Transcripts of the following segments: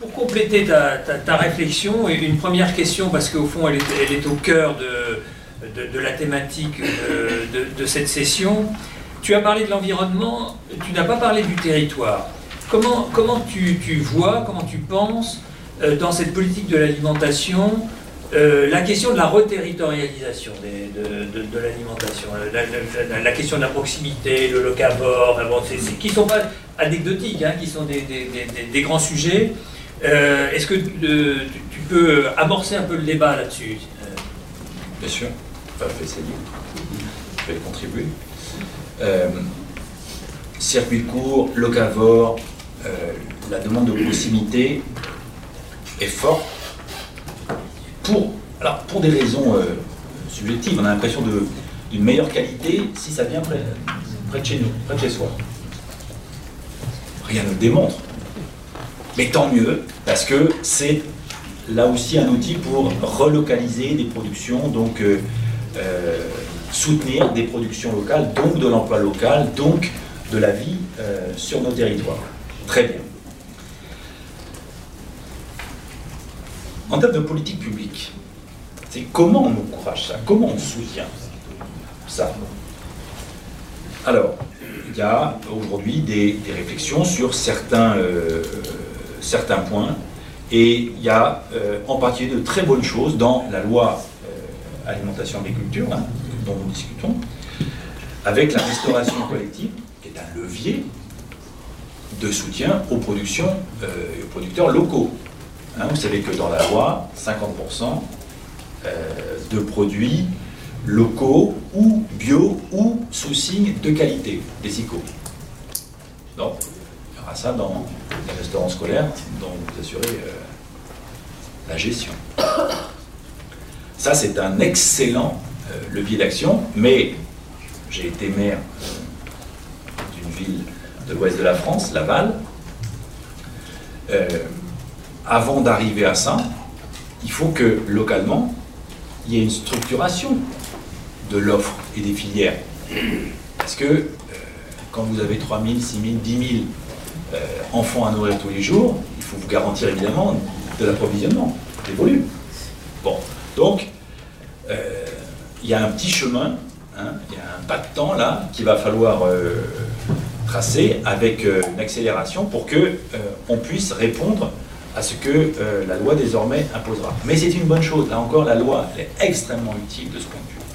Pour compléter ta réflexion, une première question, parce qu'au fond elle est au cœur de la thématique de cette session. Tu as parlé de l'environnement, tu n'as pas parlé du territoire. Comment tu vois, comment tu penses dans cette politique de l'alimentation la question de la reterritorialisation de l'alimentation, la question de la proximité, le locavore, qui ne sont pas anecdotiques, hein, qui sont des grands sujets. Est-ce que tu peux amorcer un peu le débat là-dessus? Bien sûr, enfin, je vais essayer, je vais contribuer. Circuit court, locavore, la demande de proximité est forte pour des raisons subjectives. On a l'impression d'une meilleure qualité si ça vient près de chez nous, près de chez soi. Rien ne le démontre. Mais tant mieux, parce que c'est là aussi un outil pour relocaliser des productions, donc soutenir des productions locales, donc de l'emploi local, donc de la vie sur nos territoires. Très bien. En termes de politique publique, c'est comment on encourage ça, comment on soutient ça. Alors, il y a aujourd'hui des réflexions sur certains points, et il y a en particulier de très bonnes choses dans la loi alimentation-agriculture, hein, dont nous discutons, avec la restauration collective, qui est un levier de soutien aux productions et aux producteurs locaux. Hein, vous savez que dans la loi, 50% de produits locaux ou bio ou sous signe de qualité, des ICO. Donc, il y aura ça dans les restaurants scolaires dont vous assurez la gestion. Ça, c'est un excellent levier d'action, mais j'ai été maire d'une ville de l'ouest de la France, Laval. Avant d'arriver à ça, il faut que localement, il y ait une structuration de l'offre et des filières. Parce que quand vous avez 3 000, 6 000, 10 000 enfants à nourrir tous les jours, il faut vous garantir évidemment de l'approvisionnement, des volumes. Bon, donc, il y a un petit chemin, hein, il y a un pas de temps là, qu'il va falloir tracer avec une accélération pour qu'on puisse répondre à ce que la loi désormais imposera. Mais c'est une bonne chose, là encore, la loi elle est extrêmement utile de ce point de vue.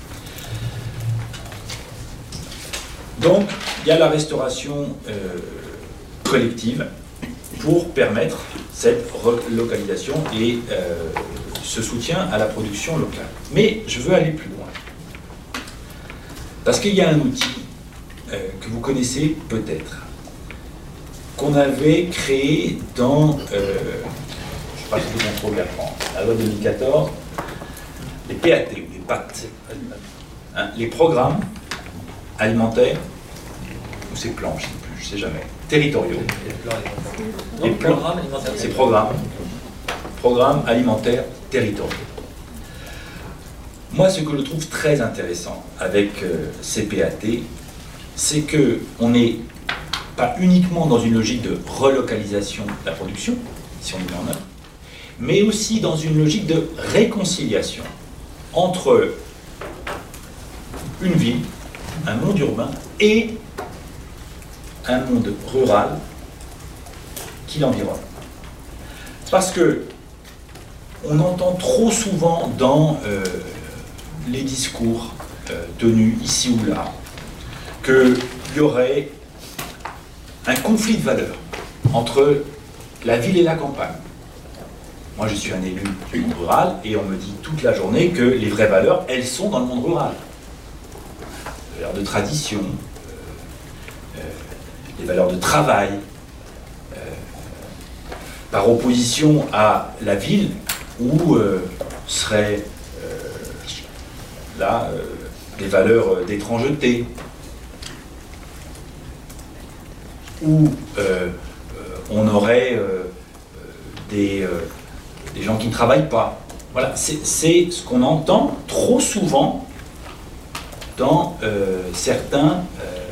Donc, il y a la restauration collective pour permettre cette relocalisation et ce soutien à la production locale. Mais je veux aller plus loin. Parce qu'il y a un outil que vous connaissez peut-être, qu'on avait créé dans, je ne sais pas si vous contrôlez la France, la loi 2014, les PAT, ou les PAT, hein, les programmes alimentaires, ou ces plans, je ne sais plus, je ne sais jamais, territoriaux. Les programmes alimentaires. Ces programmes alimentaires territoriaux. Moi, ce que je trouve très intéressant avec ces PAT, c'est qu'on n'est pas uniquement dans une logique de relocalisation de la production, si on y met en œuvre, mais aussi dans une logique de réconciliation entre une ville, un monde urbain et un monde rural qui l'environne. Parce que on entend trop souvent dans les discours tenus ici ou là qu'il y aurait un conflit de valeurs entre la ville et la campagne. Moi, je suis un élu du monde rural et on me dit toute la journée que les vraies valeurs, elles sont dans le monde rural. Les valeurs de tradition, les valeurs de travail, par opposition à la ville où seraient là des valeurs d'étrangeté, où on aurait des gens qui ne travaillent pas. Voilà, c'est ce qu'on entend trop souvent dans certains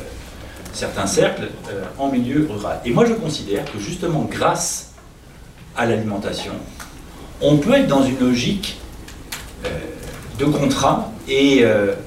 cercles en milieu rural. Et moi je considère que justement grâce à l'alimentation. On peut être dans une logique de contrat et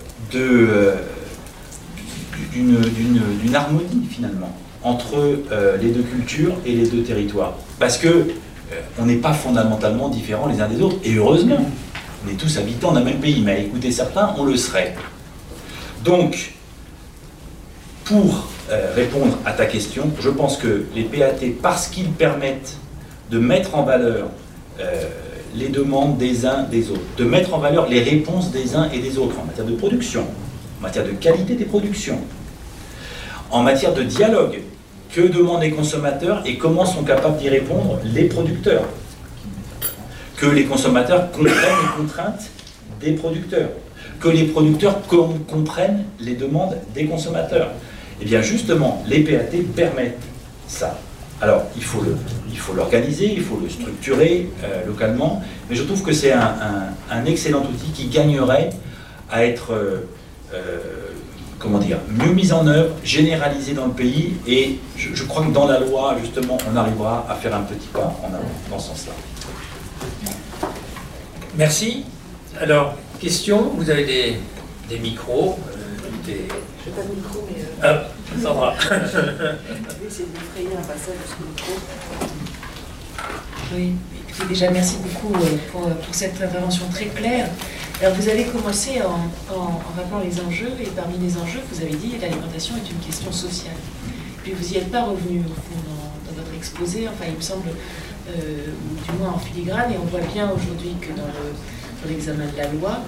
d'une harmonie finalement entre les deux cultures et les deux territoires. Parce que on n'est pas fondamentalement différents les uns des autres, et heureusement, on est tous habitants d'un même pays, mais à écouter certains, on le serait. Donc, pour répondre à ta question, je pense que les PAT, parce qu'ils permettent de mettre en valeur les demandes des uns des autres, de mettre en valeur les réponses des uns et des autres en matière de production, en matière de qualité des productions, en matière de dialogue, que demandent les consommateurs et comment sont capables d'y répondre les producteurs, que les consommateurs comprennent les contraintes des producteurs, que les producteurs comprennent les demandes des consommateurs. Et bien justement, les PAT permettent ça. Alors, il faut l'organiser, il faut le structurer localement, mais je trouve que c'est un excellent outil qui gagnerait à être comment dire, mieux mis en œuvre, généralisé dans le pays, et je crois que dans la loi, justement, on arrivera à faire un petit pas en avant dans ce sens-là. Merci. Alors, question, vous avez des micros. Je n'ai pas de micro, mais... Ah, Sandra. Je vais essayer de me frayer un passage de ce micro. Oui, écoutez, déjà, merci beaucoup pour cette intervention très claire. Alors, vous avez commencé en rappelant les enjeux, et parmi les enjeux, vous avez dit que l'alimentation est une question sociale. Puis vous n'y êtes pas revenu, au fond, dans votre exposé, enfin, il me semble, du moins en filigrane, et on voit bien aujourd'hui que dans l'examen de la loi,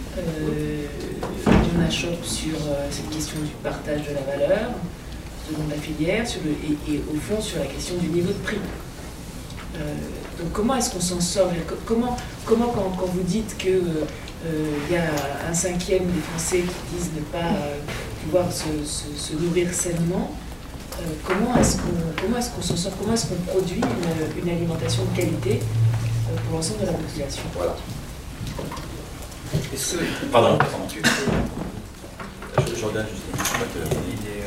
on achoppe sur cette question du partage de la valeur, selon la filière, et au fond sur la question du niveau de prix. Donc comment est-ce qu'on s'en sort? Comment quand vous dites que il y a un cinquième des Français qui disent ne pas pouvoir se nourrir sainement, comment est-ce qu'on s'en sort? Comment est-ce qu'on produit une alimentation de qualité pour l'ensemble de la population? Voilà. Pardon, je regarde juste le consommateur.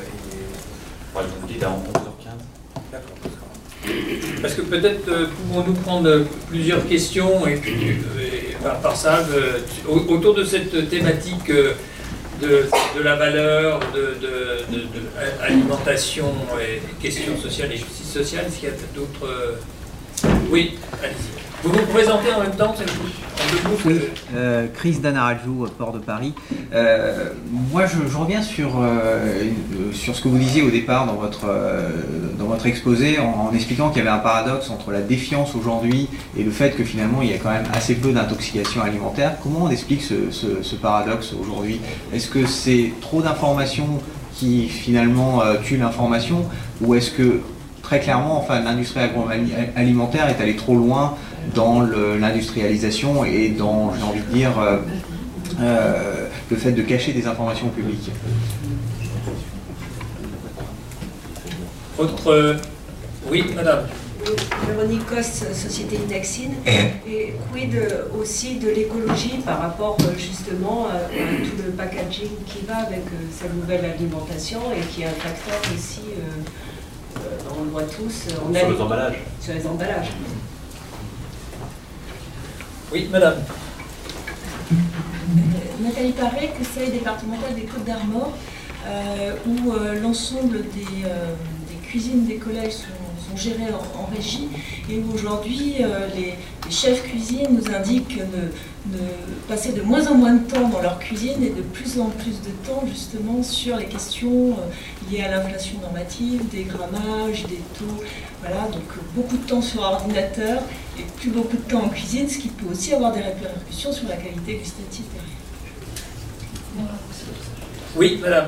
Il est à 11h15. D'accord. Parce que peut-être pouvons-nous prendre plusieurs questions et puis par ça, autour de cette thématique de la valeur, de alimentation et questions sociales et justice sociale. Est-ce qu'il y a d'autres... Oui, allez-y. Vous vous présentez en même temps, c'est vous? Oui, Chris Danarajou, Port de Paris. Moi, je reviens sur ce que vous disiez au départ dans votre exposé, en expliquant qu'il y avait un paradoxe entre la défiance aujourd'hui et le fait que finalement il y a quand même assez peu d'intoxication alimentaire. Comment on explique ce paradoxe aujourd'hui? Est-ce que c'est trop d'informations qui finalement tue l'information, ou est-ce que très clairement, enfin, l'industrie agroalimentaire est allée trop loin dans l'industrialisation et dans, j'ai envie de dire, le fait de cacher des informations au public? Autre... Oui, madame. Véronique Coste, Société Inaxine. Et quid aussi de l'écologie par rapport justement à tout le packaging qui va avec sa nouvelle alimentation et qui est un facteur aussi, on le voit tous, sur les emballages. Sur les emballages. Oui, madame. Nathalie Paré, conseil départemental des Côtes-d'Armor, où l'ensemble des cuisines des collèges sont gérées en régie, et où aujourd'hui les chefs cuisine nous indiquent de passer de moins en moins de temps dans leur cuisine et de plus en plus de temps justement sur les questions liées à l'inflation normative, des grammages, des taux, voilà, donc beaucoup de temps sur ordinateur et plus beaucoup de temps en cuisine, ce qui peut aussi avoir des répercussions sur la qualité gustative derrière. Oui, madame.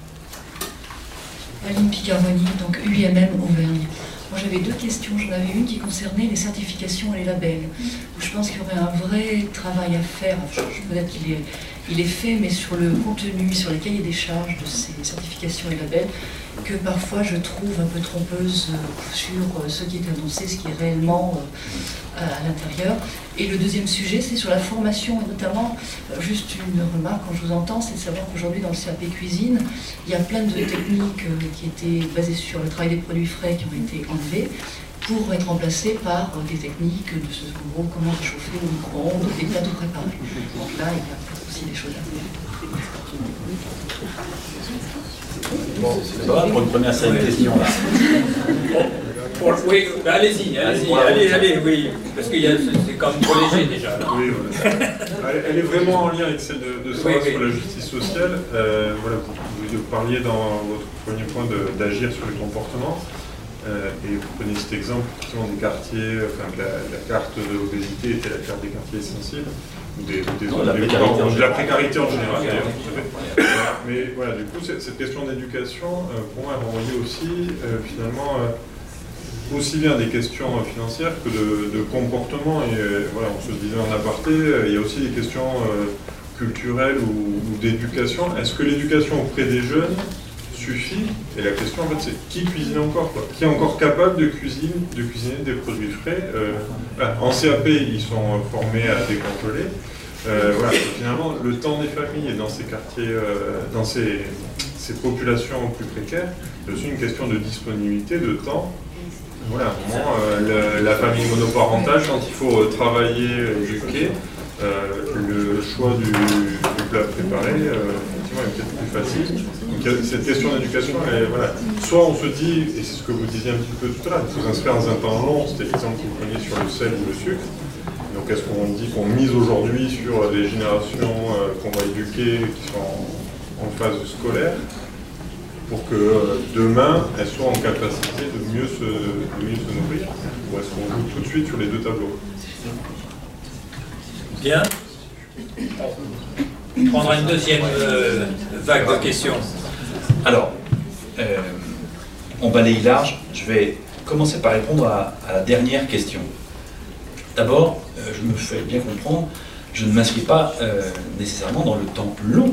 Aline Picarmoni, donc UIMM Auvergne. Moi j'avais deux questions. J'en avais une qui concernait les certifications et les labels, où je pense qu'il y aurait un vrai travail à faire. Peut-être qu'il est fait, mais sur le contenu, sur les cahiers des charges de ces certifications et labels, que parfois je trouve un peu trompeuse sur ce qui est annoncé, ce qui est réellement à l'intérieur. Et le deuxième sujet, c'est sur la formation, et notamment, juste une remarque quand je vous entends, c'est de savoir qu'aujourd'hui dans le CAP cuisine, il y a plein de techniques qui étaient basées sur le travail des produits frais qui ont été enlevées, pour être remplacés par des techniques de ce gros, comment réchauffer au micro-ondes, des plateaux préparés. Donc là, il y a aussi des choses à faire. Bon, c'est pas pour une première série de questions là. Oui, bah allez-y, allez, oui, parce que c'est quand même trop léger déjà. Là. Oui, voilà. Elle est vraiment en lien avec celle de Sarah sur la justice sociale. Voilà, vous parliez dans votre premier point d'agir sur les comportements. Et vous prenez cet exemple des quartiers, enfin la carte de l'obésité était la carte des quartiers sensibles, ou de la précarité en général d'ailleurs. Mais voilà, du coup, cette question d'éducation, pour moi, elle renvoyait aussi, finalement, aussi bien des questions financières que de comportement. Et voilà, on se le disait en aparté, il y a aussi des questions culturelles ou d'éducation. Est-ce que l'éducation auprès des jeunes suffit? Et la question en fait c'est qui cuisine encore quoi? Qui est encore capable de cuisiner des produits frais? En CAP ils sont formés à décongeler. Voilà, finalement le temps des familles et dans ces quartiers, dans ces populations plus précaires, c'est aussi une question de disponibilité, de temps. Voilà, à un moment, la famille monoparentale, quand il faut travailler, éduquer, le choix du plat préparé, effectivement, est peut-être plus facile. Donc cette question d'éducation, voilà. Soit on se dit, et c'est ce que vous disiez un petit peu tout à l'heure, il faut s'inscrire dans un temps long, c'était l'exemple que vous preniez sur le sel ou le sucre. Donc est-ce qu'on dit qu'on mise aujourd'hui sur les générations qu'on va éduquer, qui sont en phase scolaire, pour que demain, elles soient en capacité de mieux se nourrir? Ou est-ce qu'on joue tout de suite sur les deux tableaux? Bien. On prendra une deuxième vague de questions. Alors, on balaye large. Je vais commencer par répondre à la dernière question. D'abord, je me fais bien comprendre, je ne m'inscris pas nécessairement dans le temps long.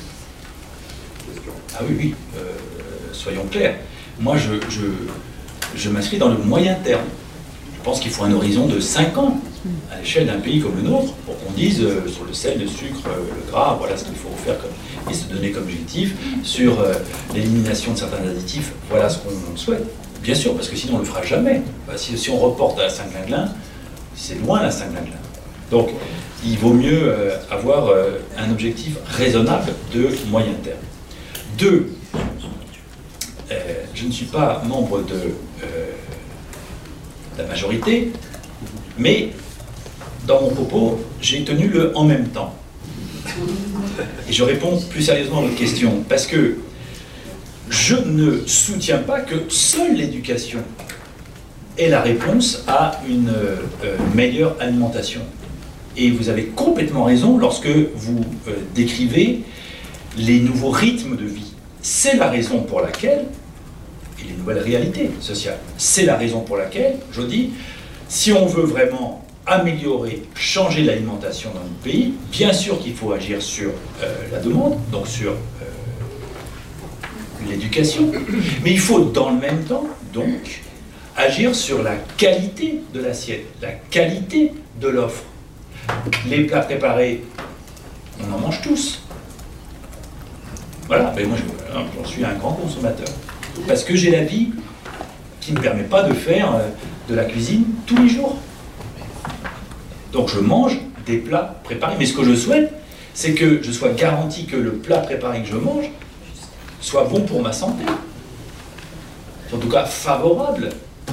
Ah oui, oui, soyons clairs. Moi, je m'inscris dans le moyen terme. Je pense qu'il faut un horizon de 5 ans à l'échelle d'un pays comme le nôtre pour qu'on dise sur le sel, le sucre, le gras, voilà ce qu'il faut faire et se donner comme objectif. Sur l'élimination de certains additifs, voilà ce qu'on souhaite. Bien sûr, parce que sinon on ne le fera jamais. Si on reporte à la Saint-Glinglin, c'est loin la Saint-Glinglin. Donc, il vaut mieux avoir un objectif raisonnable de moyen terme. 2, je ne suis pas membre de la majorité, mais dans mon propos, j'ai tenu le « en même temps ». Et je réponds plus sérieusement à votre question, parce que je ne soutiens pas que seule l'éducation est la réponse à une meilleure alimentation. Et vous avez complètement raison lorsque vous décrivez les nouveaux rythmes de vie. C'est la raison pour laquelle, et les nouvelles réalités sociales, c'est la raison pour laquelle, je dis, si on veut vraiment améliorer, changer l'alimentation dans notre pays, bien sûr qu'il faut agir sur la demande, donc sur l'éducation, mais il faut dans le même temps, donc, agir sur la qualité de l'assiette, la qualité de l'offre. Les plats préparés, on en mange tous. Voilà, ben moi j'en suis un grand consommateur. Parce que j'ai la vie qui ne me permet pas de faire de la cuisine tous les jours. Donc je mange des plats préparés. Mais ce que je souhaite, c'est que je sois garanti que le plat préparé que je mange soit bon pour ma santé. En tout cas favorable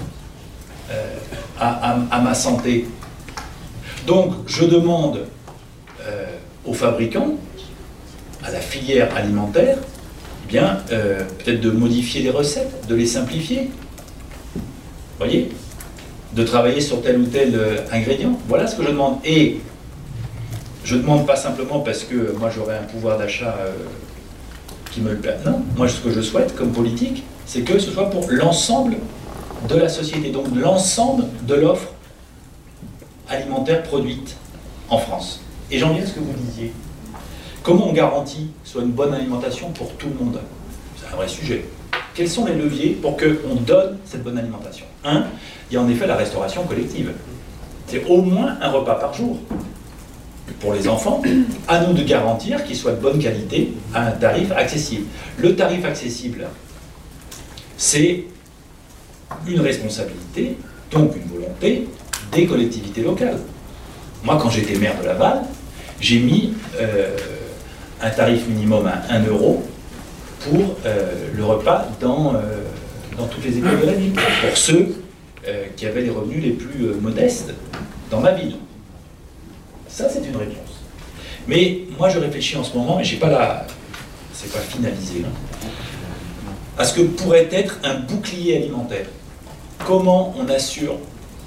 à ma santé. Donc je demande aux fabricants, à la filière alimentaire, eh bien, peut-être de modifier les recettes, de les simplifier. Vous voyez? De travailler sur tel ou tel ingrédient. Voilà ce que je demande. Et je ne demande pas simplement parce que moi j'aurai un pouvoir d'achat qui me le permet. Non, moi ce que je souhaite comme politique, c'est que ce soit pour l'ensemble de la société, donc l'ensemble de l'offre alimentaire produite en France. Et j'en viens à ce que vous disiez. Comment on garantit que ce soit une bonne alimentation pour tout le monde? C'est un vrai sujet. Quels sont les leviers pour qu'on donne cette bonne alimentation? Un, il y a en effet la restauration collective. C'est au moins un repas par jour. Pour les enfants, à nous de garantir qu'il soit de bonne qualité à un tarif accessible. Le tarif accessible, c'est une responsabilité donc une volonté des collectivités locales. Moi, quand j'étais maire de Laval, j'ai mis un tarif minimum à 1 € pour le repas dans toutes les écoles de la ville, pour ceux qui avaient les revenus les plus modestes dans ma ville. Ça, c'est une réponse. Mais moi, je réfléchis en ce moment, et c'est pas finalisé, hein, à ce que pourrait être un bouclier alimentaire. Comment on assure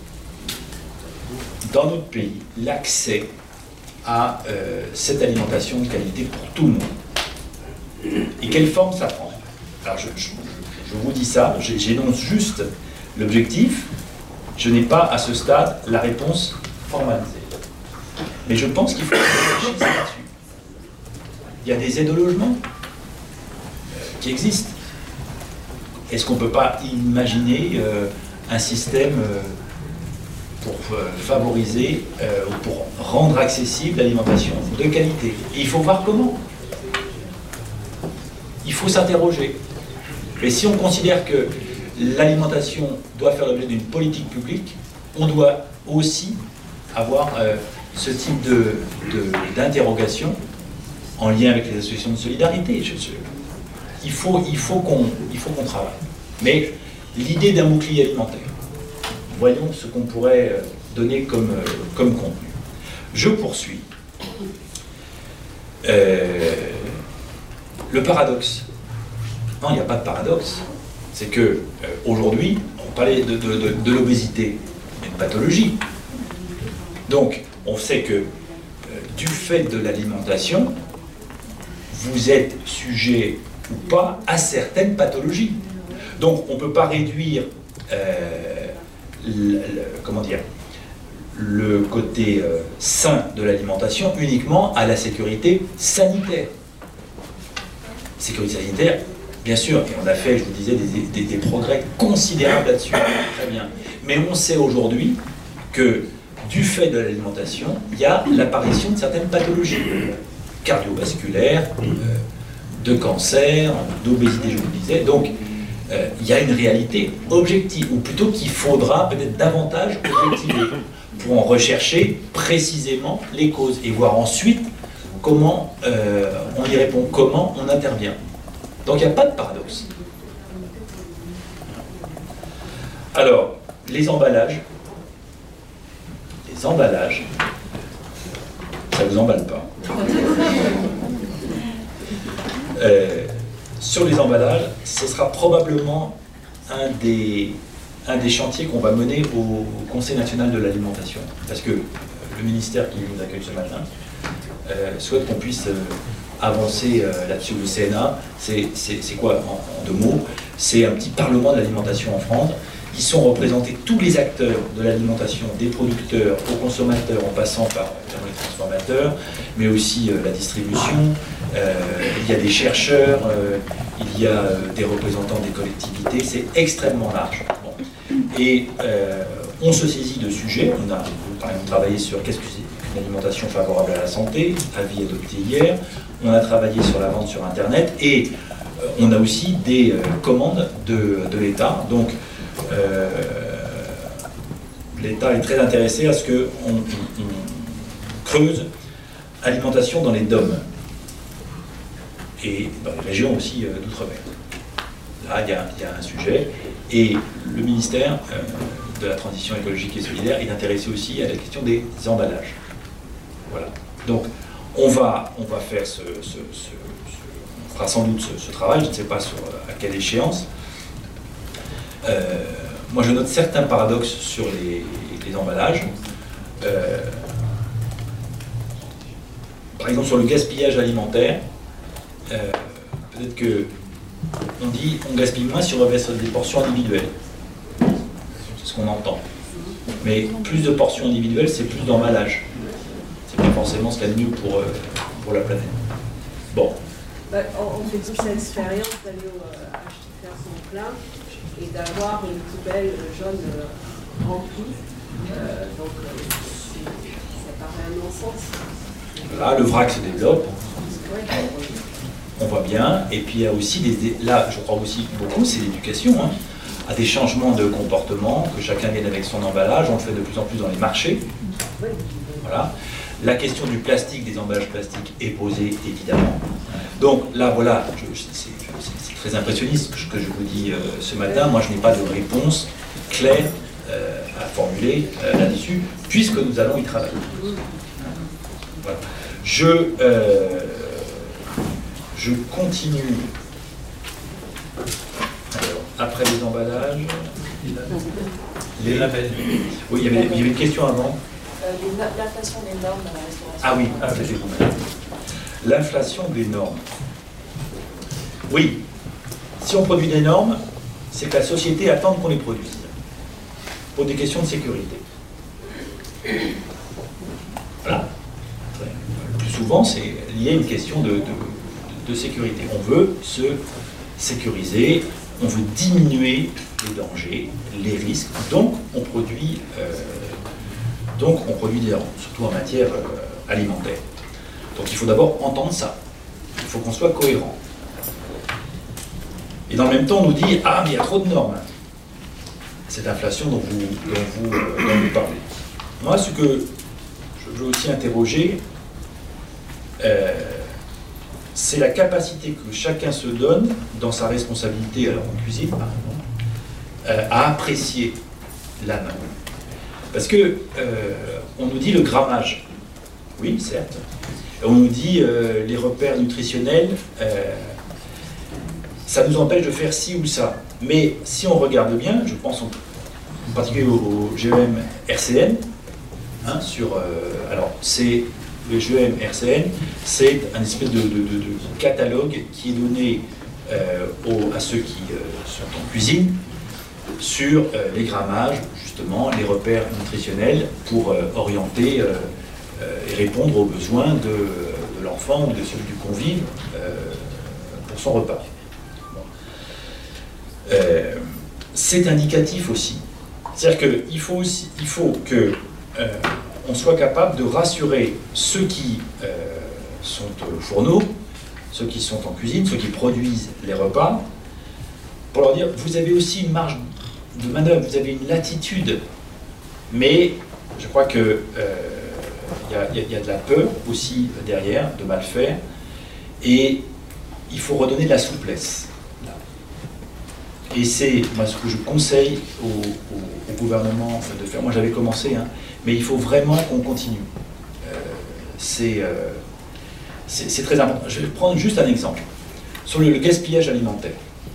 dans notre pays l'accès à cette alimentation de qualité pour tout le monde. Et quelle forme ça prend? Alors je vous dis ça, j'énonce juste l'objectif, je n'ai pas à ce stade la réponse formalisée. Mais je pense qu'il faut réfléchir là-dessus. Il y a des aides au logement qui existent. Est-ce qu'on ne peut pas imaginer un système pour favoriser ou pour rendre accessible l'alimentation de qualité? Et il faut voir comment. Il faut s'interroger. Et si on considère que l'alimentation doit faire l'objet d'une politique publique, on doit aussi avoir ce type d'interrogation en lien avec les associations de solidarité. Il faut qu'on travaille. Mais l'idée d'un bouclier alimentaire, voyons ce qu'on pourrait donner comme contenu. Je poursuis. Le paradoxe. Non, il n'y a pas de paradoxe. C'est que aujourd'hui, on parlait de l'obésité, une pathologie. Donc, on sait que du fait de l'alimentation, vous êtes sujet ou pas à certaines pathologies. Donc, on ne peut pas réduire le côté sain de l'alimentation uniquement à la sécurité sanitaire. Sécurité sanitaire, bien sûr, et on a fait, je vous disais, des progrès considérables là-dessus. Très bien. Mais on sait aujourd'hui que du fait de l'alimentation, il y a l'apparition de certaines pathologies cardiovasculaires, de cancer, d'obésité, je vous le disais. Donc, il y a une réalité objective, ou plutôt qu'il faudra peut-être davantage objectiver pour en rechercher précisément les causes et voir ensuite comment on y répond, comment on intervient. Donc il n'y a pas de paradoxe. Alors, les emballages, ça ne vous emballe pas. Sur les emballages, ce sera probablement un des chantiers qu'on va mener au Conseil national de l'alimentation. Parce que le ministère qui nous accueille ce matin souhaite qu'on puisse avancer là-dessus. Le CNA, c'est quoi en 2 mots? C'est un petit parlement de l'alimentation en France. Ils sont représentés tous les acteurs de l'alimentation, des producteurs aux consommateurs, en passant par les transformateurs, mais aussi la distribution. Il y a des chercheurs, il y a des représentants des collectivités. C'est extrêmement large. Bon. Et on se saisit de sujets. On a par exemple travaillé sur qu'est-ce que c'est une alimentation favorable à la santé, avis adopté hier. On a travaillé sur la vente sur Internet et on a aussi des commandes de l'État. Donc, l'État est très intéressé à ce qu'on creuse alimentation dans les DOM et dans les régions aussi d'outre-mer. Là, il y a un sujet et le ministère de la Transition écologique et solidaire est intéressé aussi à la question des emballages. Voilà. Donc, on va faire on fera sans doute ce travail, je ne sais pas à quelle échéance. Moi, je note certains paradoxes sur les emballages. Par exemple, sur le gaspillage alimentaire, peut-être que on dit on gaspille moins si on reveste des portions individuelles. C'est ce qu'on entend. Mais plus de portions individuelles, c'est plus d'emballage. C'est pas forcément ce qu'il y a de mieux pour la planète. Bon. Bah, on fait tous l'expérience d'aller faire son plein et d'avoir une poubelle jaune remplie. Donc, ça paraît un non-sens. Là, le vrac se développe. On voit bien. Et puis, il y a aussi là, je crois aussi beaucoup, c'est l'éducation. Hein. à des changements de comportement, que chacun vienne avec son emballage. On le fait de plus en plus dans les marchés. Voilà. La question du plastique, des emballages plastiques est posée, évidemment. Donc là, voilà, c'est très impressionniste ce que je vous dis ce matin. Moi, je n'ai pas de réponse claire à formuler là-dessus, puisque nous allons y travailler. Voilà. Je continue. Alors, après les emballages, les labels. Oui, il y avait une question avant. L'inflation des normes dans la restauration. Ah oui, l'inflation des normes. Oui, si on produit des normes, c'est que la société attend qu'on les produise, pour des questions de sécurité. Voilà. Le plus souvent, c'est lié à une question de sécurité. On veut se sécuriser, on veut diminuer les dangers, les risques, donc on produit des normes, surtout en matière alimentaire. Donc il faut d'abord entendre ça. Il faut qu'on soit cohérent. Et dans le même temps, on nous dit « Ah, mais il y a trop de normes ». Cette inflation dont vous parlez. Moi, ce que je veux aussi interroger, c'est la capacité que chacun se donne, dans sa responsabilité, alors en cuisine par exemple, à apprécier la norme. Parce que on nous dit le grammage, oui, certes. On nous dit les repères nutritionnels, ça nous empêche de faire ci ou ça. Mais si on regarde bien, je pense en particulier au GEM RCN, hein, alors c'est le GEM RCN, c'est un espèce de catalogue qui est donné à ceux qui sont en cuisine sur les grammages, justement, les repères nutritionnels pour orienter et répondre aux besoins de l'enfant ou de celui du convive pour son repas. C'est indicatif aussi. C'est-à-dire qu'il faut que on soit capable de rassurer ceux qui sont au fourneau, ceux qui sont en cuisine, ceux qui produisent les repas, pour leur dire, vous avez aussi une marge de manœuvre, vous avez une latitude, mais je crois que y a de la peur aussi derrière, de mal faire, et il faut redonner de la souplesse. Et c'est moi ce que je conseille au gouvernement de faire. Moi j'avais commencé, hein, mais il faut vraiment qu'on continue. C'est très important. Je vais prendre juste un exemple. Sur le gaspillage alimentaire.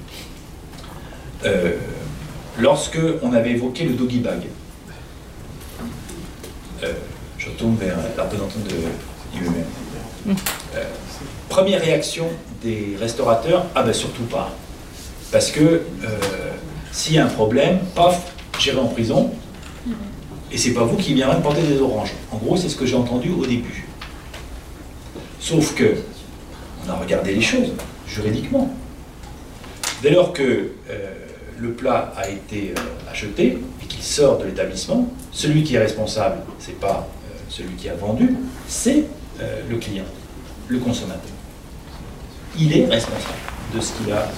Lorsque on avait évoqué le doggy bag, je retourne vers la représentante de l'IEM. Première réaction des restaurateurs, ah ben surtout pas. Parce que s'il y a un problème, paf, j'irai en prison, et c'est pas vous qui viendrez me porter des oranges. En gros, c'est ce que j'ai entendu au début. Sauf que, on a regardé les choses, juridiquement. Dès lors que le plat a été acheté et qu'il sort de l'établissement, celui qui est responsable, c'est pas celui qui a vendu, c'est le client, le consommateur. Il est responsable de ce qu'il a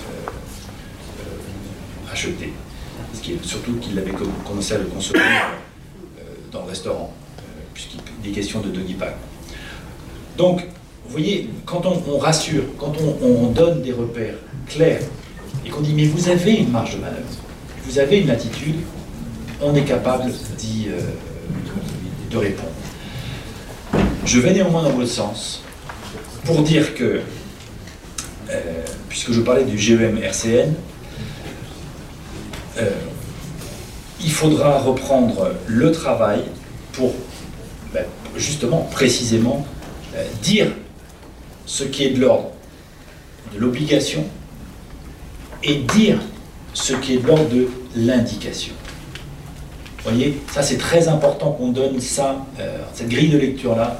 acheté. Surtout qu'il avait commencé à le consommer dans le restaurant, puisqu'il est question de doggy bag. Donc, vous voyez, quand on rassure, quand on donne des repères clairs, et qu'on dit, mais vous avez une marge de manœuvre, vous avez une latitude, on est capable de répondre. Je vais néanmoins dans votre sens, pour dire que, puisque je parlais du GEM RCN, il faudra reprendre le travail pour, justement, précisément, dire ce qui est de l'ordre de l'obligation et dire ce qui est de l'ordre de l'indication. Vous voyez, ça c'est très important qu'on donne ça, cette grille de lecture-là,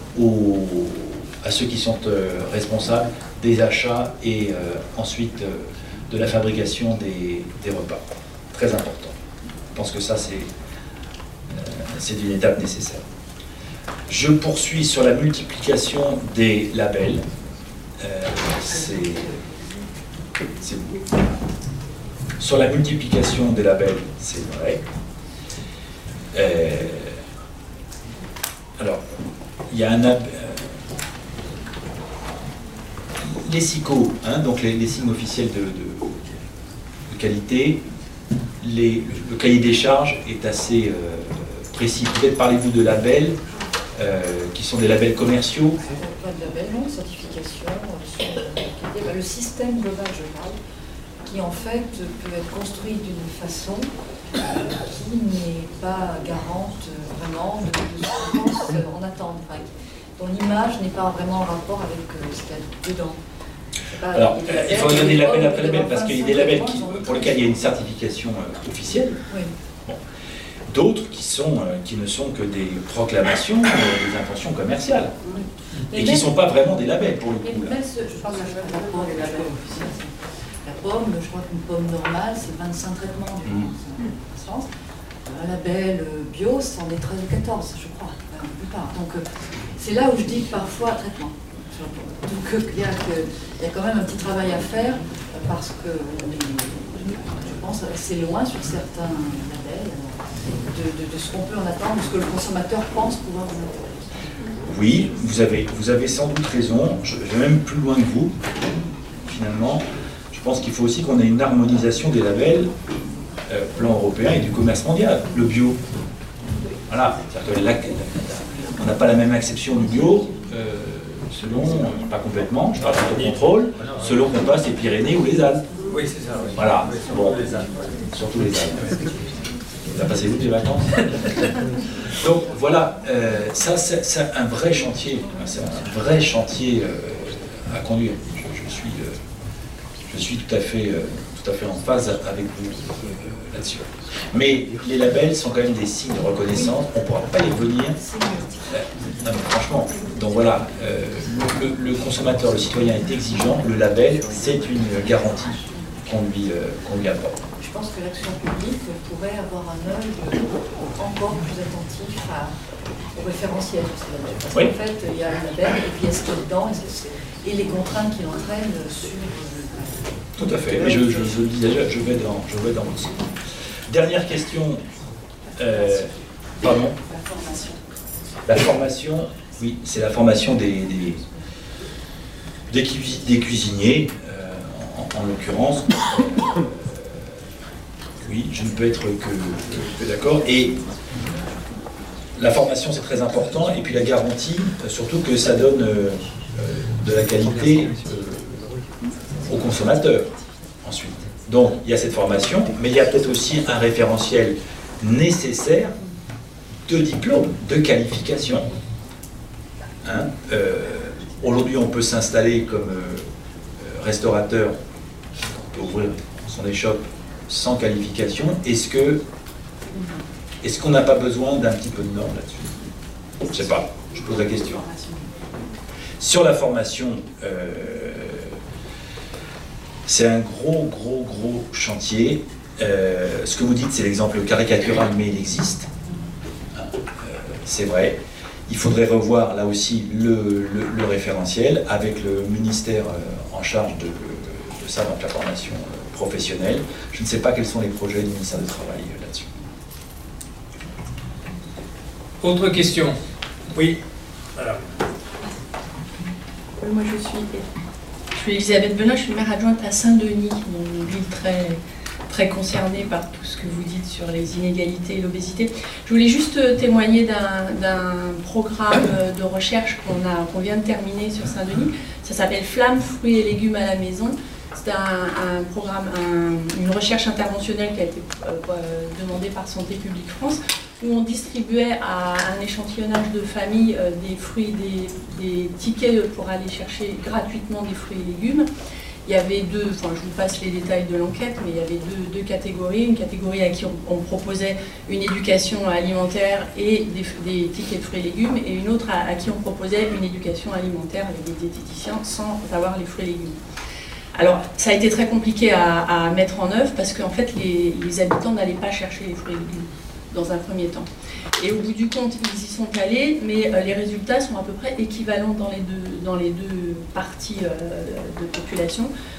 à ceux qui sont responsables des achats et ensuite de la fabrication des repas. Très important. Je pense que ça c'est une étape nécessaire. Je poursuis sur la multiplication des labels. C'est Sur la multiplication des labels, c'est vrai. Alors, il y a les SICO, hein, donc les signes officiels de qualité, le cahier des charges est assez précis. Peut-être parlez-vous de labels qui sont des labels commerciaux. Pas de label, non, certification, le système global, je parle, qui en fait peut être construit d'une façon qui n'est pas garante vraiment de ce qu'on pense en attendre, dont l'image n'est pas vraiment en rapport avec ce qu'il y a dedans. Alors, il faut regarder label après label, parce qu'il y a des labels pour lesquels il y a une certification officielle. Oui. Bon. D'autres qui ne sont que des proclamations, des intentions commerciales. Et qui ne sont pas vraiment des labels pour le coup. Je pense que la pomme, les labels officiels. La pomme, je crois qu'une pomme normale, c'est 25 traitements du sens. Un label bio, c'en est 13 ou 14, je crois, la plupart. Donc c'est là où je dis que parfois traitement. Donc il y a quand même un petit travail à faire parce que je pense assez loin sur certains labels de ce qu'on peut en attendre, de ce que le consommateur pense pouvoir en attendre. Oui, vous avez sans doute raison. Je vais même plus loin que vous, finalement. Je pense qu'il faut aussi qu'on ait une harmonisation des labels plan européen et du commerce mondial, le bio. Voilà, c'est-à-dire que on n'a pas la même acception du bio selon, pas complètement, je parle de contrôle, selon qu'on passe les Pyrénées ou les Alpes. Oui, c'est ça. Oui. Voilà, Oui, bon, les Alpes, surtout les Alpes. Vous avez passé où des vacances? Donc voilà, ça c'est un vrai chantier, c'est un vrai chantier à conduire. Je suis tout à fait en phase avec vous là-dessus. Mais les labels sont quand même des signes de reconnaissance, on ne pourra pas y revenir. Non, mais franchement, donc voilà, le consommateur, le citoyen est exigeant, le label, c'est une garantie qu'on lui apporte. Je pense que l'action publique pourrait avoir un œil encore plus attentif au référentiel. Parce qu'en fait, il y a un label, et puis il y a ce qu'il y a dedans, et les contraintes qu'il entraîne sur... Tout à fait, mais je le dis déjà, je vais dans votre sens. Dernière question. Pardon ? La formation. La formation, oui, c'est la formation des cuisiniers, en l'occurrence. Oui, je ne peux être que d'accord. Et la formation, c'est très important. Et puis la garantie, surtout que ça donne de la qualité aux consommateurs, ensuite. Donc, il y a cette formation, mais il y a peut-être aussi un référentiel nécessaire de diplôme, de qualification. Hein, aujourd'hui, on peut s'installer comme restaurateur, on peut ouvrir son échoppe sans qualification. Est-ce qu'on n'a pas besoin d'un petit peu de normes là-dessus? Je ne sais pas, je pose la question. Sur la formation, c'est un gros chantier. Ce que vous dites, c'est l'exemple caricatural, mais il existe. C'est vrai. Il faudrait revoir là aussi le référentiel avec le ministère en charge de ça, donc la formation professionnelle. Je ne sais pas quels sont les projets du ministère du Travail là-dessus. Autre question? Oui. Voilà. Moi, je suis Elisabeth Benoît, je suis maire adjointe à Saint-Denis, une ville très concernée par tout ce que vous dites sur les inégalités et l'obésité. Je voulais juste témoigner d'un programme de recherche qu'on vient de terminer sur Saint-Denis. Ça s'appelle Flamme, fruits et légumes à la maison. C'est un programme, une recherche interventionnelle qui a été demandée par Santé publique France, où on distribuait à un échantillonnage de familles des fruits, des tickets pour aller chercher gratuitement des fruits et légumes. Il y avait je vous passe les détails de l'enquête, mais il y avait deux catégories. Une catégorie à qui on proposait une éducation alimentaire et des tickets de fruits et légumes, et une autre à qui on proposait une éducation alimentaire avec des diététiciens sans avoir les fruits et légumes. Alors, ça a été très compliqué à mettre en œuvre parce qu'en fait, les habitants n'allaient pas chercher les fruits et légumes dans un premier temps. Et au bout du compte, ils y sont allés, mais les résultats sont à peu près équivalents dans les deux parties de population.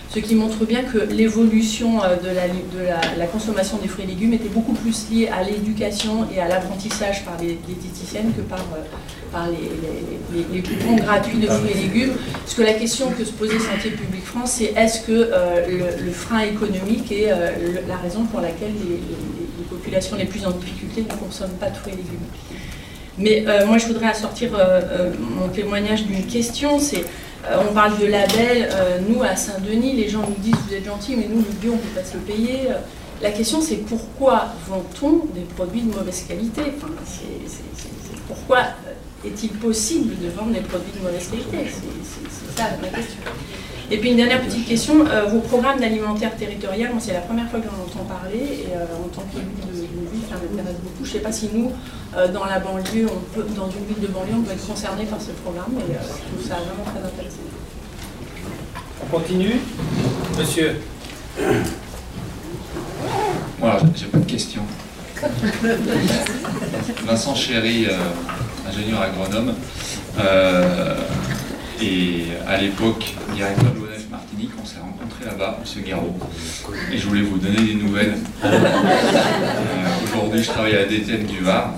ce qui montre bien que l'évolution de la consommation des fruits et légumes était beaucoup plus liée à l'éducation et à l'apprentissage par les diététiciennes que par les coupons gratuits de fruits et légumes. Parce que la question que se posait Santé publique France, c'est est-ce que le frein économique est la raison pour laquelle les populations les plus en difficulté ne consomment pas de fruits et légumes. Mais moi, je voudrais assortir mon témoignage d'une question, c'est on parle de label, nous à Saint-Denis, les gens nous disent vous êtes gentils, mais nous le bio on ne peut pas se le payer. La question c'est pourquoi vend-on des produits de mauvaise qualité? Enfin, pourquoi est-il possible de vendre des produits de mauvaise qualité? C'est ça ma question. Et puis une dernière petite question, vos programmes d'alimentaire territorial, moi c'est la première fois que j'en entends parler, et en tant qu'élu d'une ville, ça m'intéresse beaucoup. Je ne sais pas si nous, dans la banlieue, dans une ville de banlieue, on peut être concerné par ce programme, et je trouve ça vraiment très intéressant. On continue, monsieur. Voilà, j'ai pas de questions. Vincent Chéry, ingénieur agronome, et à l'époque, directeur de l'ONF Martinique, on s'est rencontrés là-bas, M. Guéraud, et je voulais vous donner des nouvelles. Aujourd'hui, je travaille à la DTN du Var.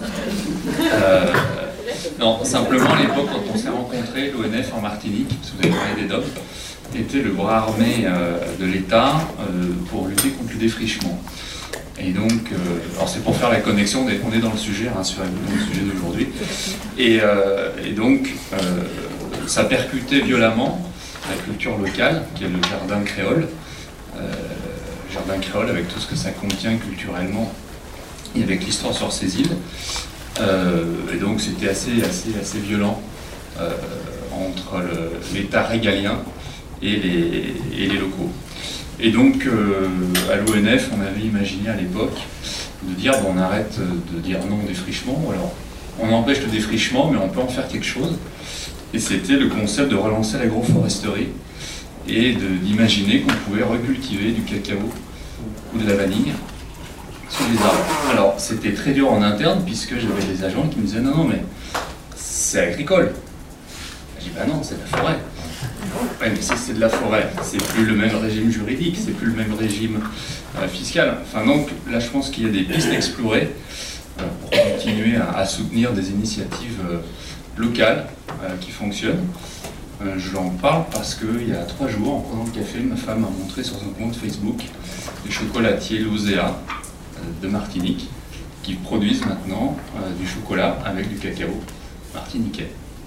Non, simplement, à l'époque, quand on s'est rencontrés, l'ONF en Martinique, parce que vous avez parlé des DOP, était le bras armé de l'État pour lutter contre le défrichement. Et donc, alors c'est pour faire la connexion, on est dans le sujet, hein, sur le sujet d'aujourd'hui. Et donc, ça percutait violemment la culture locale, qui est le jardin créole. Jardin créole avec tout ce que ça contient culturellement et avec l'histoire sur ces îles. Et donc, c'était assez violent entre l'État régalien et les locaux. Et donc, à l'ONF, on avait imaginé à l'époque de dire bon, on arrête de dire non au défrichement, ou alors on empêche le défrichement, mais on peut en faire quelque chose. Et c'était le concept de relancer l'agroforesterie et d'imaginer qu'on pouvait recultiver du cacao ou de la vanille sur les arbres. Alors, c'était très dur en interne, puisque j'avais des agents qui me disaient non, mais c'est agricole. J'ai dit bah non, c'est de la forêt. Oui, mais si c'est de la forêt, c'est plus le même régime juridique, c'est plus le même régime fiscal. Enfin donc, là je pense qu'il y a des pistes à explorer pour continuer à soutenir des initiatives locales qui fonctionnent. Je l'en parle parce qu'il y a 3 jours, en prenant le café, ma femme m'a montré sur son compte Facebook des chocolatiers Lozéa de Martinique qui produisent maintenant du chocolat avec du cacao martiniquais.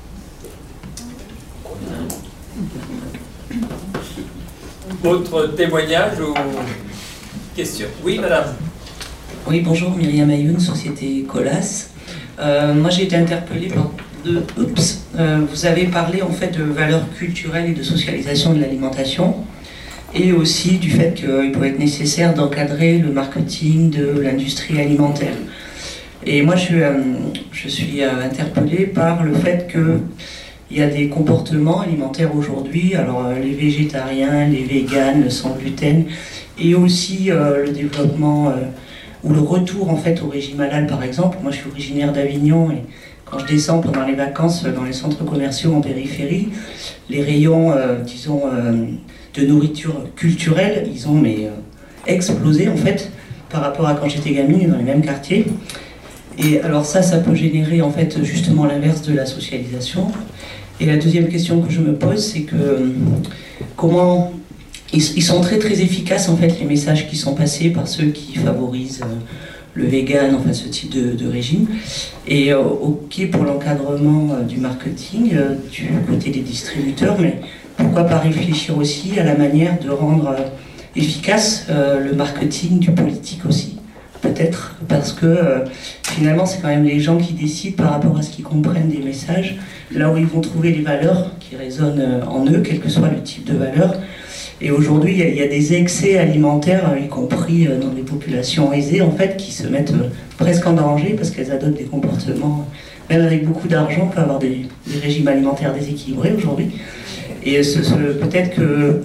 Autre témoignage ou question? Oui, madame. Oui, bonjour, Myriam Ayoun, Société Colas. Moi, j'ai été interpellée par vous avez parlé en fait de valeurs culturelles et de socialisation de l'alimentation, et aussi du fait qu'il peut être nécessaire d'encadrer le marketing de l'industrie alimentaire. Et moi, je suis interpellée par le fait que il y a des comportements alimentaires aujourd'hui, alors les végétariens, les véganes, sans gluten, et aussi le développement ou le retour en fait au régime halal par exemple. Moi je suis originaire d'Avignon et quand je descends pendant les vacances dans les centres commerciaux en périphérie, les rayons disons de nourriture culturelle, ils ont explosé en fait par rapport à quand j'étais gamine dans les mêmes quartiers. Et alors ça peut générer en fait justement l'inverse de la socialisation. Et la deuxième question que je me pose, c'est que comment ils sont très très efficaces en fait les messages qui sont passés par ceux qui favorisent le vegan, enfin ce type de régime. Et ok pour l'encadrement du marketing du côté des distributeurs, mais pourquoi pas réfléchir aussi à la manière de rendre efficace le marketing du politique aussi? Peut-être, parce que finalement c'est quand même les gens qui décident par rapport à ce qu'ils comprennent des messages, là où ils vont trouver les valeurs qui résonnent en eux, quel que soit le type de valeur. Et aujourd'hui il y a des excès alimentaires, y compris dans des populations aisées en fait, qui se mettent presque en danger parce qu'elles adoptent des comportements, même avec beaucoup d'argent, on peut avoir des régimes alimentaires déséquilibrés aujourd'hui. Et peut-être que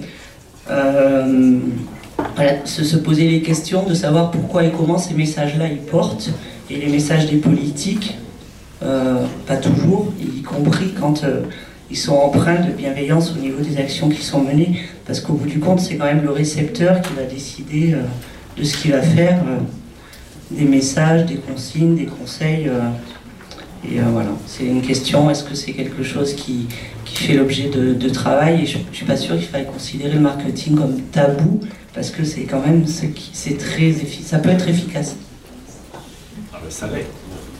voilà, se poser les questions de savoir pourquoi et comment ces messages-là ils portent, et les messages des politiques, pas toujours, y compris quand ils sont empreints de bienveillance au niveau des actions qui sont menées, parce qu'au bout du compte, c'est quand même le récepteur qui va décider de ce qu'il va faire, des messages, des consignes, des conseils. Voilà, c'est une question, est-ce que c'est quelque chose qui fait l'objet de travail? Et je ne suis pas sûre qu'il faille considérer le marketing comme tabou, parce que c'est quand même c'est très ça peut être efficace. Ah ben ça l'est.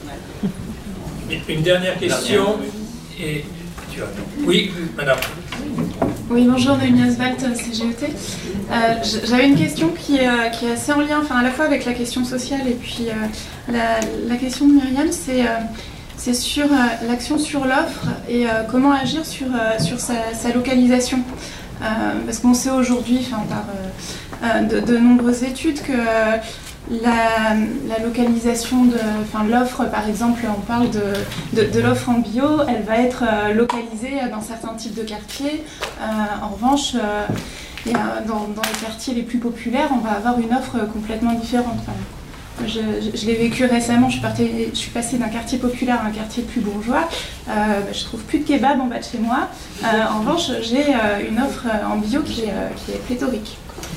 Une dernière question. Et tu as... Oui, madame. Oui, bonjour, Noémie Oswald, CGET. J'avais une question qui est assez en lien, enfin, à la fois avec la question sociale et puis la question de Myriam, c'est sur l'action sur l'offre et comment agir sur sa localisation. Parce qu'on sait aujourd'hui, par de nombreuses études, que la localisation de l'offre, par exemple, on parle de l'offre en bio, elle va être localisée dans certains types de quartiers. En revanche, dans les quartiers les plus populaires, on va avoir une offre complètement différente. Je l'ai vécu récemment, je suis passée d'un quartier populaire à un quartier plus bourgeois. Je trouve plus de kebab en bas de chez moi. En revanche, j'ai une offre en bio qui est pléthorique.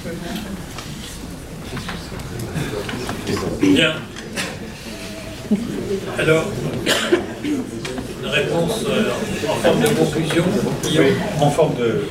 Bien. Alors, une réponse en forme de conclusion. En forme de...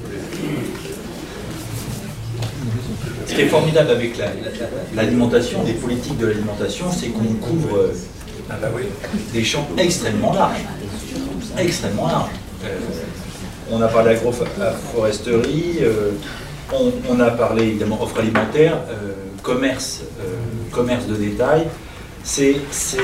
Ce qui est formidable avec l'alimentation, les politiques de l'alimentation, c'est qu'on couvre des champs extrêmement larges. Extrêmement larges. On a parlé agroforesterie, on a parlé évidemment offre alimentaire, commerce de détail. C'est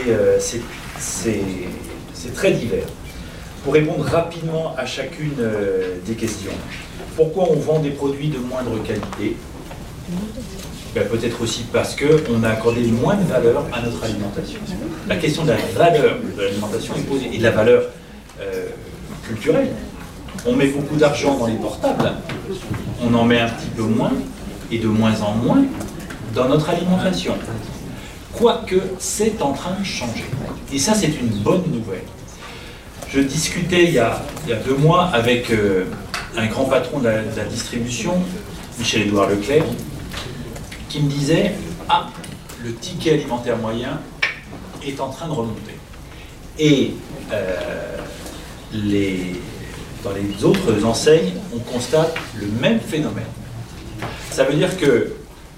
très divers. Pour répondre rapidement à chacune des questions, pourquoi on vend des produits de moindre qualité? Peut-être aussi parce qu'on a accordé moins de valeur à notre alimentation. La question de la valeur de l'alimentation est posée, et de la valeur culturelle. On met beaucoup d'argent dans les portables, on en met un petit peu moins, et de moins en moins, dans notre alimentation. Quoique, c'est en train de changer. Et ça, c'est une bonne nouvelle. Je discutais il y a 2 mois avec un grand patron de la distribution, Michel-Édouard Leclerc, qui me disait « Ah, le ticket alimentaire moyen est en train de remonter. » Et dans les autres enseignes, on constate le même phénomène. Ça veut dire que,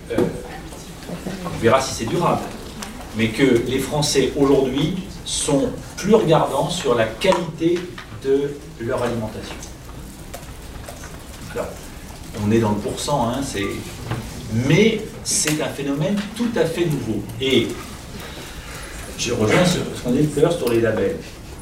on verra si c'est durable, mais que les Français aujourd'hui sont plus regardants sur la qualité de leur alimentation. Alors, on est dans le pourcent, hein, mais c'est un phénomène tout à fait nouveau. Et je rejoins ce qu'on dit tout à l'heure sur les labels.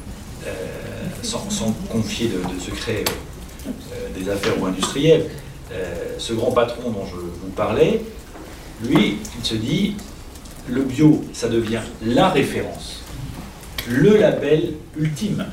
Sans confier de secrets des affaires ou industriels, ce grand patron dont je vous parlais, lui, il se dit, le bio, ça devient la référence, le label ultime.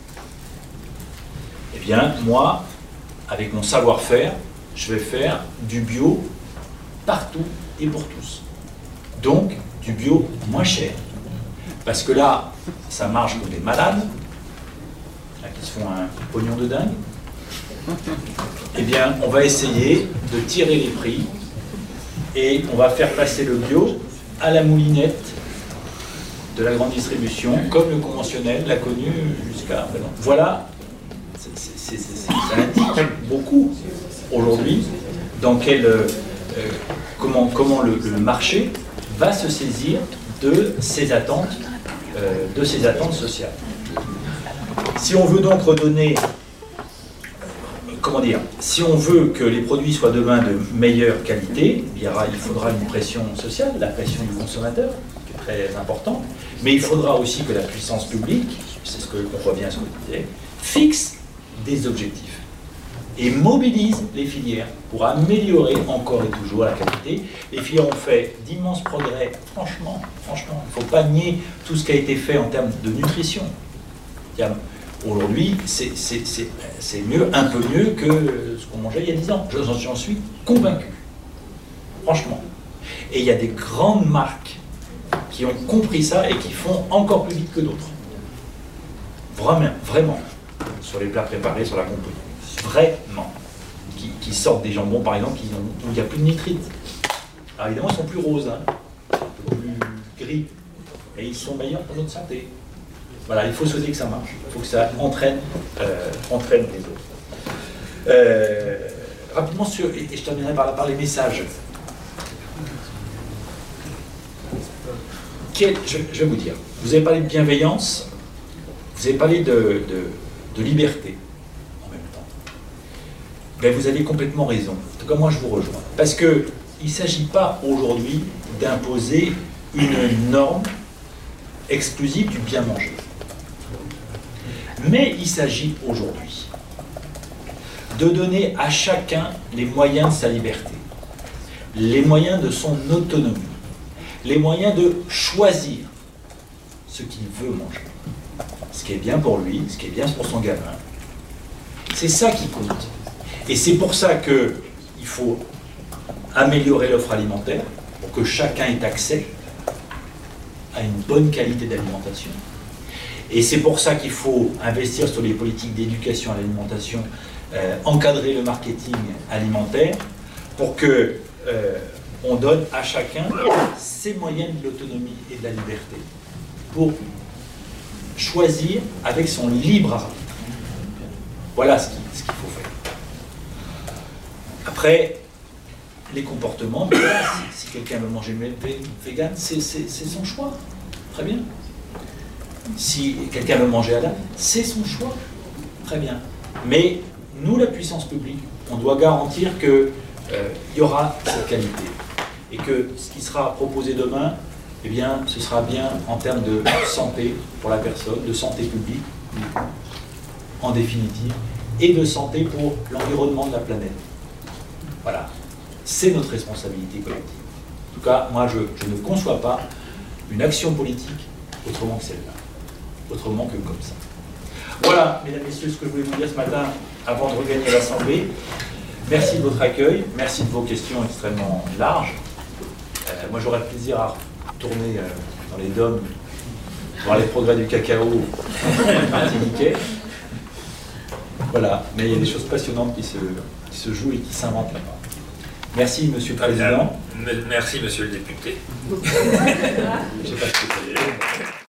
Eh bien, moi, avec mon savoir-faire, je vais faire du bio partout et pour tous. Donc, du bio moins cher. Parce que là, ça marche comme des malades, qui se font un pognon de dingue. Eh bien, on va essayer de tirer les prix et on va faire passer le bio à la moulinette de la grande distribution, comme le conventionnel l'a connu jusqu'à maintenant. Voilà, ça indique beaucoup aujourd'hui dans comment le marché va se saisir de ces attentes sociales. Si on veut donc redonner, si on veut que les produits soient demain de meilleure qualité, il faudra une pression sociale, la pression du consommateur, qui est très importante, mais il faudra aussi que la puissance publique, c'est on revient à ce que je disais, fixe des objectifs et mobilise les filières pour améliorer encore et toujours la qualité. Les filières ont fait d'immenses progrès, franchement, il ne faut pas nier tout ce qui a été fait en termes de nutrition. Aujourd'hui, c'est mieux, un peu mieux que ce qu'on mangeait il y a 10 ans. J'en suis convaincu. Franchement. Et il y a des grandes marques qui ont compris ça et qui font encore plus vite que d'autres. Vraiment. sur les plats préparés, sur la compote. Vraiment. Qui sortent des jambons, par exemple, où il n'y a plus de nitrite. Alors évidemment, ils sont plus roses, hein, un peu plus gris, et ils sont meilleurs pour notre santé. Voilà, il faut souhaiter que ça marche. Il faut que ça entraîne les autres. Rapidement, et je terminerai par les messages. Je vais vous dire, vous avez parlé de bienveillance, vous avez parlé de liberté en même temps. Ben, vous avez complètement raison. En tout cas, moi, je vous rejoins. Parce qu'il ne s'agit pas aujourd'hui d'imposer une norme exclusive du bien manger. Mais il s'agit aujourd'hui de donner à chacun les moyens de sa liberté, les moyens de son autonomie, les moyens de choisir ce qu'il veut manger, ce qui est bien pour lui, ce qui est bien pour son gamin. C'est ça qui compte. Et c'est pour ça qu'il faut améliorer l'offre alimentaire, pour que chacun ait accès à une bonne qualité d'alimentation. Et c'est pour ça qu'il faut investir sur les politiques d'éducation à l'alimentation, encadrer le marketing alimentaire, pour que on donne à chacun ses moyens de l'autonomie et de la liberté, pour choisir avec son libre arbitre. Voilà ce qu'il faut faire. Après, les comportements, si quelqu'un veut manger vegan, c'est son choix. Très bien. Si quelqu'un veut manger halal, c'est son choix. Très bien. Mais nous, la puissance publique, on doit garantir qu'il y aura cette qualité. Et que ce qui sera proposé demain, eh bien, ce sera bien en termes de santé pour la personne, de santé publique, en définitive, et de santé pour l'environnement de la planète. Voilà. C'est notre responsabilité collective. En tout cas, moi, je ne conçois pas une action politique autrement que celle-là. Autrement que comme ça. Voilà, mesdames et messieurs, ce que je voulais vous dire ce matin avant de regagner l'Assemblée. Merci de votre accueil, merci de vos questions extrêmement larges. Moi, j'aurais plaisir à retourner dans les DOM, voir les progrès du cacao martiniquais. Voilà, mais il y a des choses passionnantes qui se jouent et qui s'inventent là-bas. Merci, Monsieur le Président. Merci, Monsieur le député. Je sais pas ce que